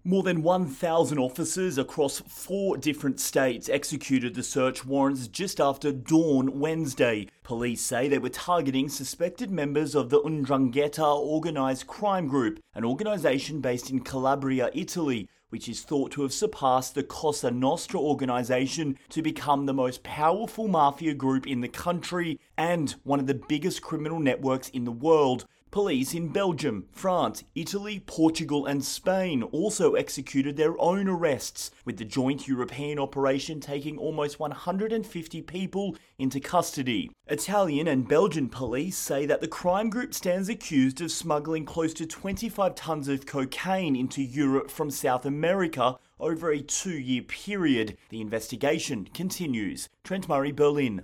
More than 1,000 officers across 4 different states executed the search warrants just after dawn Wednesday. Police say they were targeting suspected members of the 'Ndrangheta organised crime group, an organisation based in Calabria, Italy, which is thought to have surpassed the Cosa Nostra organisation to become the most powerful mafia group in the country and one of the biggest criminal networks in the world. Police in Belgium, France, Italy, Portugal and Spain also executed their own arrests, with the joint European operation taking almost 150 people into custody. Italian and Belgian police say that the crime group stands accused of smuggling close to 25 tons of cocaine into Europe from South America over a 2-year period. The investigation continues. Trent Murray, Berlin.